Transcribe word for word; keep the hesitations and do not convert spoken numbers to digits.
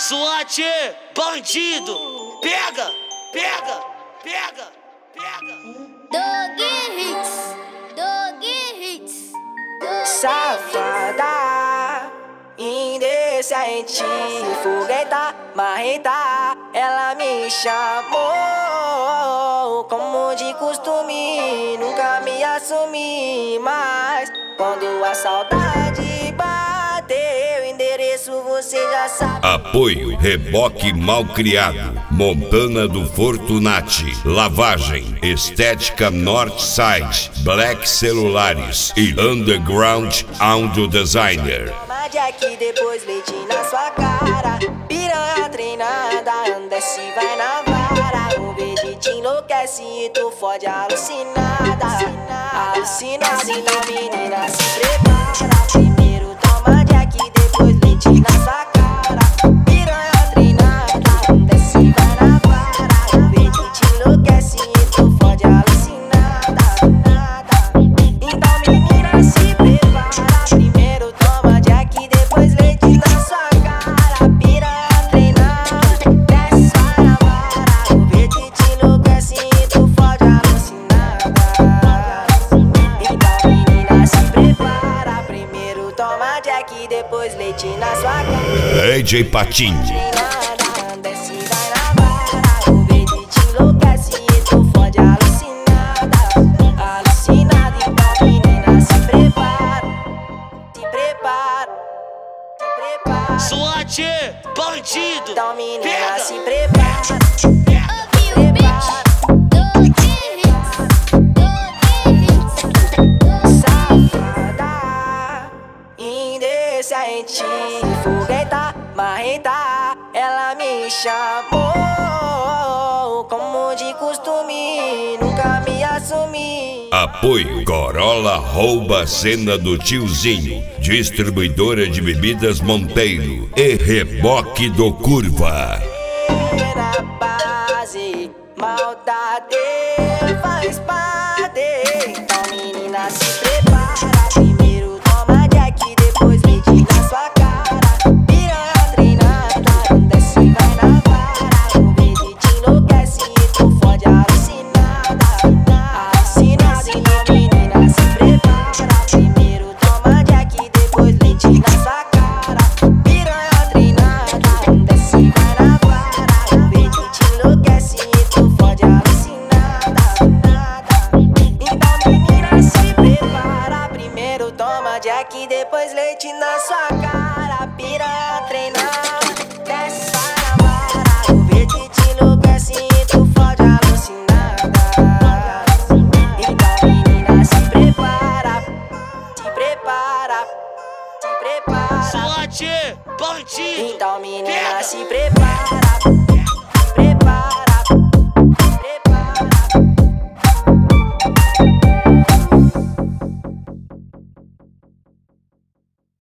SWAT, bandido, pega, pega, pega, pega. Dog hits, dog hits, dog Safada, indecente, fogueta, marreta. Ela me chamou como de costume, nunca me assumi. Mas quando a saudade bateu, endereço você já sabe. Apoio Reboque Malcriado, Montana do Fortunati, Lavagem, Estética Northside, Black Celulares e Underground Audio Designer. Toma Jack, depois leite na sua cara. Piranha treinada, desce e vai na vara. O verde te enlouquece e tu fode alucinada. Alucinada, então menina se prepara. Primeiro toma Jack, depois leite na sua cara. Piranha treinada, desce e vai na vara. O verde te enlouquece e tu fode alucinada. Então menina se prepara. Primeiro toma Jack, depois leite na sua cara. Piranha treinada, desce vai na vara. O verde te enlouquece e tu fode alucinada. Então menina se prepara. Primeiro toma Jack, depois leite na sua cara. D J Patinho. Treinada, desce vai na vara. O verde te enlouquece e tu fode alucinada. Alucinada, então menina se prepara. Se prepara, se prepara. SWAT, bandido, Então menina pega, se prepara. Ouviu, bitch? Dog hits, dog hits, Safada, indecente, fogueta, marreta. Ela me chamou como de costume, nunca me assumi. Apoio Corolla Rouba a Cena do Tiozinho, Distribuidora de Bebidas Monteiro e Reboque do Curva. Na base, maldade faz parte. Então menina se prepara. Primeiro toma Jack, depois leite na sua cara. Piranha treinada, desce e vai na vara. O verde te enlouquece e tu fode alucinada. Alucinada, então menina se prepara. Primeiro toma Jack, depois leite na sua cara. Piranha treinada, desce e vai na vara. O verde te enlouquece e tu fode alucinada. Então menina se prepara. Primeiro toma Jack, depois leite na sua cara. Piranha treinada, desce vai na vara. O verde te enlouquece e tu fode alucinada. Então menina se prepara. Se prepara, se prepara. SWAT, bandido, Então menina pega. se prepara.